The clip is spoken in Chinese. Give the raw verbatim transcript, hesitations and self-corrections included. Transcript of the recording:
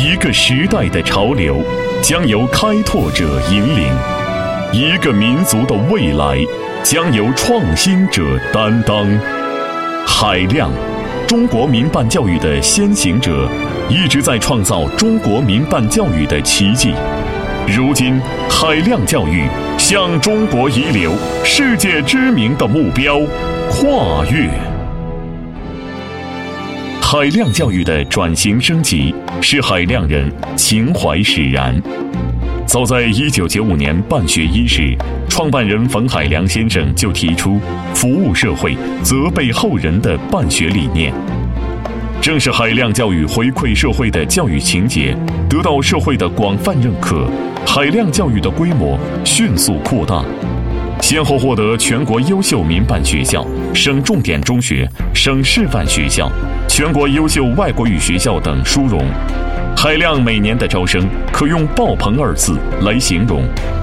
一个时代的潮流将由开拓者引领，一个民族的未来将由创新者担当。海量，中国民办教育的先行者，一直在创造中国民办教育的奇迹。如今，海量教育向中国遗留世界知名的目标跨越。海量教育的转型升级，使海量人情怀使然。早在一九九五年办学伊始，创办人冯海良先生就提出服务社会、责备后人的办学理念。正是海量教育回馈社会的教育情节得到社会的广泛认可，海量教育的规模迅速扩大，先后获得全国优秀民办学校、省重点中学、省示范学校、全国优秀外国语学校等殊荣。海量每年的招生可用爆棚二字来形容，